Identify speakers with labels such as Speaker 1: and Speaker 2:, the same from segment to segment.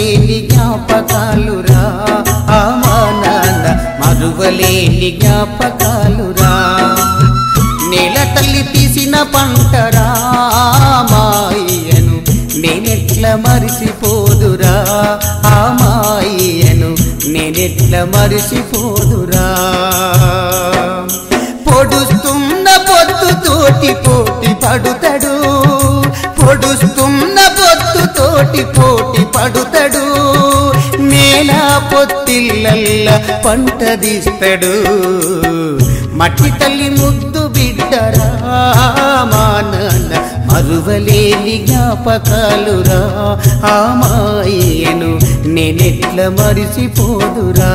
Speaker 1: మరువలేని జ్ఞాపకాలురా మా నాన్న మరువలేని జ్ఞాపకాలురా నేల తల్లి తీసిన పంటరా మాయను నేనెట్ల మరిసిపోదురా మాయను నేనెట్ల మరిసిపోదురా పొడుస్తున్న పొద్దుతోటి పోటీ పడుతాడు పొడుస్తున్న పొద్దుతోటి పోటీ పడుతాడు నేల పొత్తిళ్ళల్ల పంట తీస్తాడు మట్టి తల్లి ముద్దు బిడ్డరా మా నాన్న మరువలేని జ్ఞాపకాలురా మాయను నేనెట్ల మరిసిపోదురా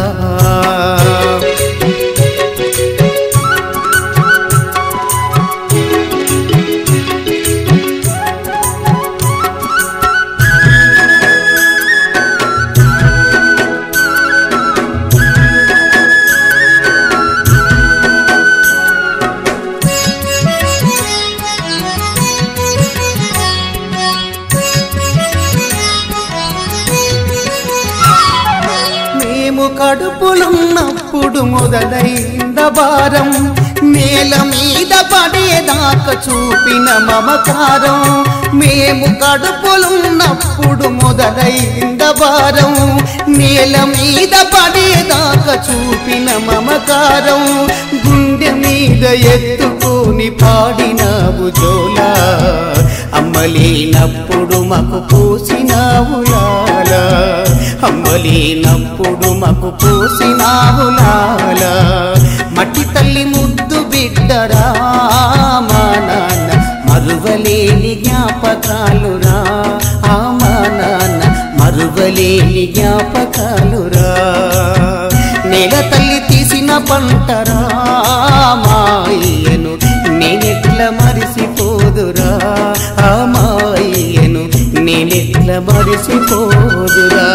Speaker 1: కడుపులున్నప్పుడు మొదలైంద భారం నేల మీద పడేదాకా చూపిన మమకారం మేము కడుపులున్నప్పుడు మొదలైంద భారం నేల మీద పడేదాకా చూపిన మమకారం గుండె మీద ఎత్తుకొని పాడినావు జోలా అమ్మలేనప్పుడు మాకు పూసినావు లాలా అమ్మలేనప్పుడు మాకు పూసినావు లాలా మట్టి తల్లి ముద్దు బిడ్డరా మా నాన్న మరువలేని జ్ఞాపకాలురా మా నాన్న మరువలేని జ్ఞాపకాలురా నేల తల్లి తీసిన పంటరా మాయను నేనెట్ల మరిసిపోదురా మాయను నేనెట్ల మరిసిపోదురా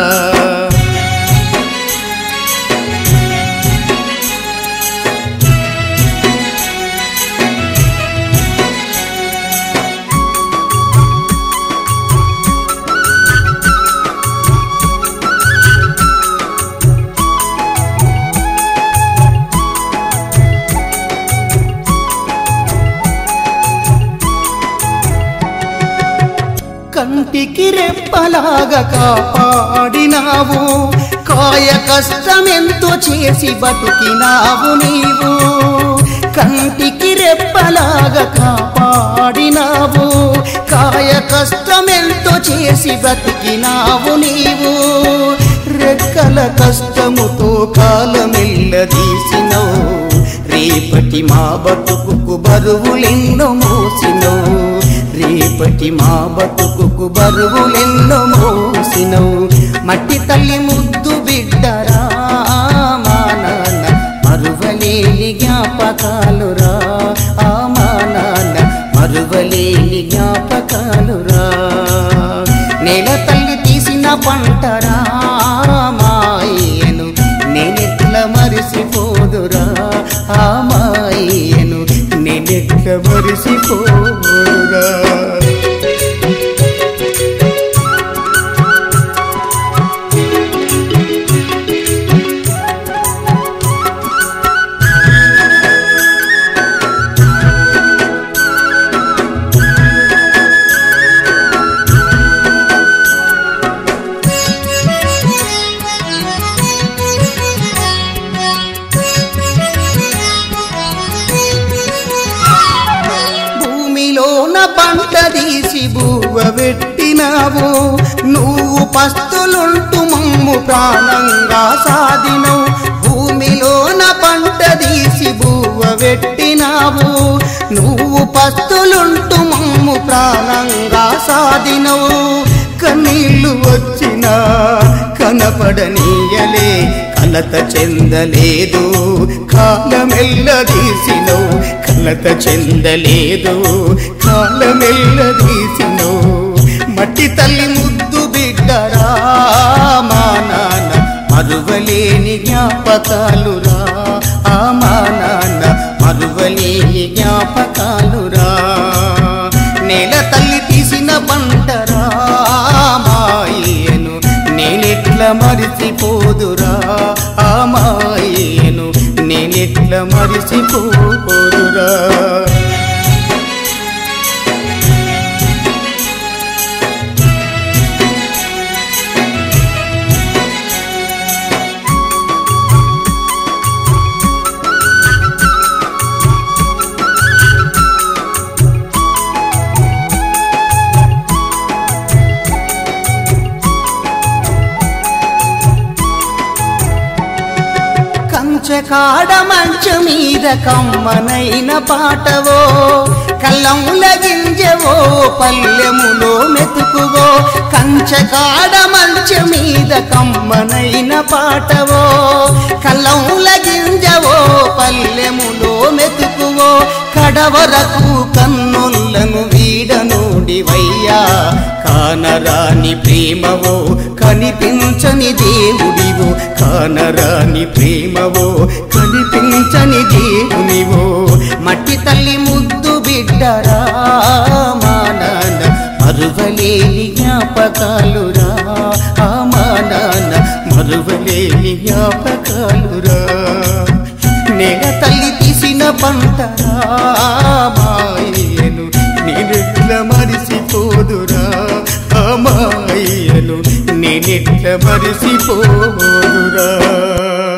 Speaker 1: కంటికి రెప్పలాగా కాపాడినావు కాయ కష్టమెంతో చేసి బతికినావు నీవు కంటికి రెప్పలాగా కాపాడినావు కాయ కష్టమెంతో చేసి బతికినావు నీవు రెక్కల కష్టముతో కాలమెల్లదీసినవు రేపటి మా బతుకుకు బరువులెన్నో మోసినవు రేపటి మా బతుకుకు బరువులెన్నో మోసినవు మట్టి తల్లి ముద్దు బిడ్డరా మా నాన్న మరువలేని జ్ఞాపకాలురా మా నాన్న మరువలేని జ్ఞాపకాలురా నేల తల్లి తీసిన పంటరా మాయను నేనెట్ల మరిసిపోదురా మాయను నేనెట్ల మరిసిపోదురా పంట తీసి బువ్వ పెట్టినావు నువ్వు పస్తులుంటూ మమ్ము ప్రాణంగా సాధినవు భూమిలోన పంట తీసి బువ్వ పెట్టినావు నువ్వు పస్తులుంటూ మమ్ము ప్రాణంగా సాధినవు కన్నీళ్లు వచ్చినా కనపడనీయలే కలత చెందలేదు కాలమెల్లదీసినవు కలత చెందలేదు కాలమెల్లదీసినవు మట్టి తల్లి ముద్దు బిడ్డరా మా నాన్న మరువలేని జ్ఞాపకాలురా మా నాన్న మరువలేని జ్ఞాపకాలురా నేల తల్లి తీసిన పంటరా మాయను నేనే మరిసిపోదురా ఆ మాయను నేనెట్ల మరిసిపోదురా కంచకాడ మంచు మీద కమ్మనైన పాటవో కళ్ళముల గింజవో పల్లెములో మెతుకువో కంచకాడ మంచు మీద కమ్మనైన పాటవో కళ్ళముల గింజవో పల్లెములో మెతుకువో కడవరకు కన్నులను వీడనోడివయ్యా కానరాని ప్రేమవో కనిపించని దేవుడివో కానరాని ప్రేమవో కనిపించని దేవునివో మట్టి తల్లి ముద్దు బిడ్డరా మా నాన్న మరువలేని జ్ఞాపకాలురా మా నాన్న మరువలేని జ్ఞాపకాలురా నేల తల్లి తీసిన పంటరా మాయను నేనెట్ల మరిసిపోదురా మాయను నేనెట్ల మరిసిపోదురా